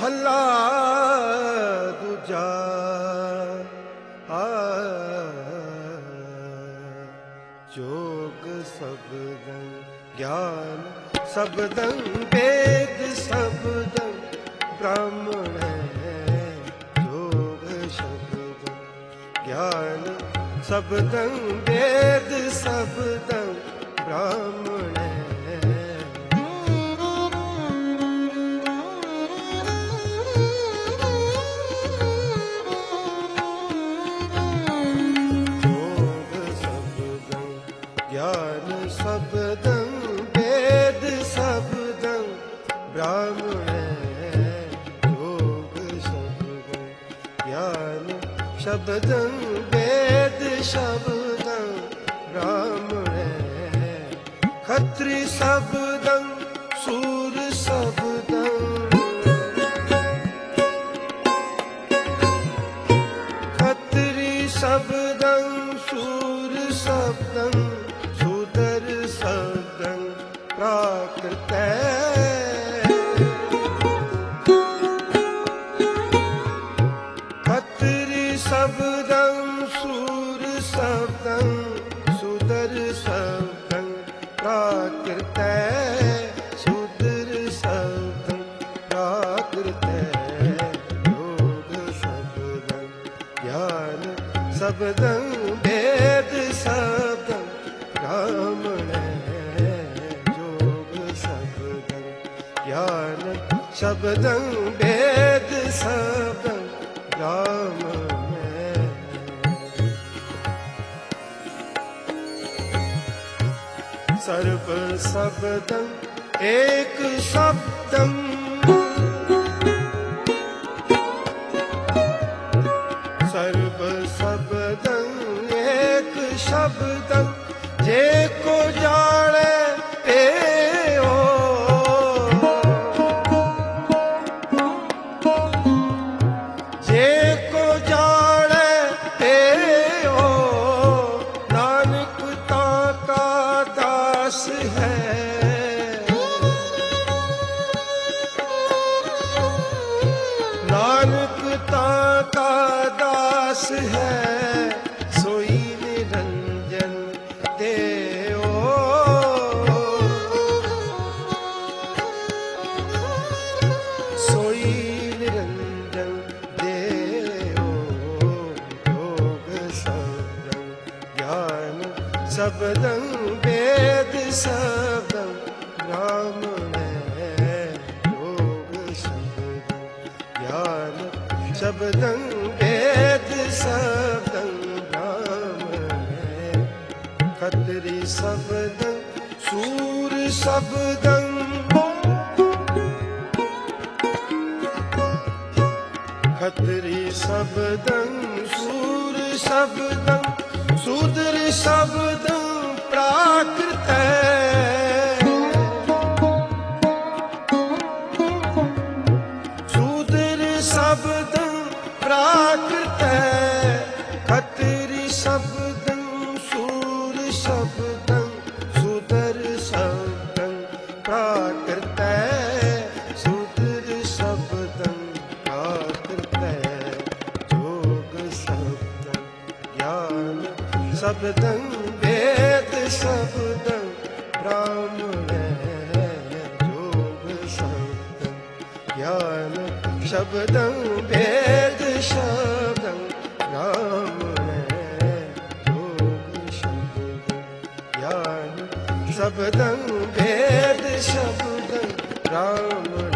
ਮਹੱਲਾ ਦੂਜਾ। ਜੋਗ ਸਬਦੰ ਗਿਆਨ ਸਬਦੰ ਵੇਦ ਸਬਦੰ ਬ੍ਰਾਹਮਣ ਹੈ। ਜੋਗ ਸ਼ਬਦੰ ਗਿਆਨ ਸਬਦੰ ਵੇਦ ਸਬਦੰ ਬ੍ਰਾਹਮਣ ਹੈ। ਗਿਆਨ ਸਬਦੰ ਵੇਦ ਸਬਦੰ ਬ੍ਰਾਹਮਣ ਹੈ। ਜੋਗ ਸ਼ਬਦੰ ਗਿਆਨ ਸ਼ਬਦੰ ਵੇਦ ਸ਼ਬਦੰ ਬ੍ਰਾਹਮਣ ਹੈ। ਖੱਤਰੀ ਸਬਦੰ ਸੂਰ ਸਬਦੰ ਖੱਤਰੀ ਸਬਦੰ ਸੂਰ ਸਬਦੰ ਪ੍ਰਾਕ੍ਰਿਤ ਖੱਤਰੀ ਸਬਦੰ ਸੂਰ ਸਬਦੰ ਸੁਦਰ ਸਬਦੰ ਪ੍ਰਾਕ੍ਰਿਤ ਸੁਦਰ ਸਬਦੰ ਪ੍ਰਾਕ੍ਰਿਤ। ਜੋਗ ਸਬਦੰ ਗਿਆਨ ਸਬਦੰ ਵੇਦ ਸਬਦੰ ਬ੍ਰਾਹਮਣ ਗਿਆਨ ਸ਼ਬਦੰ ਵੇਦ ਸਬਦੰ ਬ੍ਰਾਹਮਣ ਹੈ। ਸਰਬ ਸਬਦੰ ਏਕ ਸ਼ਬਦੰ ਸਰਬ ਸਬਦੰ ਏਕ ਸ਼ਬਦੰ ਜੇ ਕੋ ਜਾਣੈ ਨਾਨਕ ਤਾਂ ਕਾ ਦਾਸ ਹੈ। ਸੋਈ ਨਿਰੰਜਨ ਦੇਓ ਸੋਈ ਨਿਰੰਜਨ ਦੇਓ। ਜੋਗ ਸਬਦੰ ਗਿਆਨ ਸਬਦੰ ਵੇਦ ਸਬਦੰ ਬ੍ਰਾਹਮਣ ਹੈ। ਜੋਗ ਸਬਦੰ ਗਿਆਨ ਸ਼ਬਦੰ ਵੇਦ ਸਬਦੰ ਬ੍ਰਾਹਮਣ ਹੈ। ਖੱਤਰੀ ਸਬਦੰ ਸੂਰ ਸਬਦੰ ਖੱਤਰੀ ਸਬਦੰ ਸੂਰ ਸਬਦੰ ਸੂਦਰ ਸਬਦੰ ਪ੍ਰਾਕ੍ਰਿਤ ਸੂਦਰ ਸਬਦੰ ਪ੍ਰਾਕ੍ਰਿਤ। ਖੱਤਰੀ ਸਬਦੰ ਸੂਰ ਸਬਦੰ ਸੁਦਰ ਸਬਦੰ ਪ੍ਰਾਕ੍ਰਿਤ ਸੁਦਰ ਸਬਦੰ ਪ੍ਰਾਕ੍ਰਿਤ। ਜੋਗ ਸਬਦੰ ਗਿਆਨ ਸਬਦੰ ਵੇਦ ਸਬਦੰ ਬ੍ਰਾਹਮਣ ਹੈ। ਜੋਗ ਸਬਦੰ ਗਿਆਨ ਸ਼ਬਦੰ ਵੇਦ ਸ਼ਬਦੰ ਬ੍ਰਾਹਮਣ ਹੈ। ਜੋਗ ਸ਼ਬਦੰ ਗਿਆਨ ਸ਼ਬਦੰ ਵੇਦ ਸ਼ਬਦੰ ਬ੍ਰਾਹਮਣ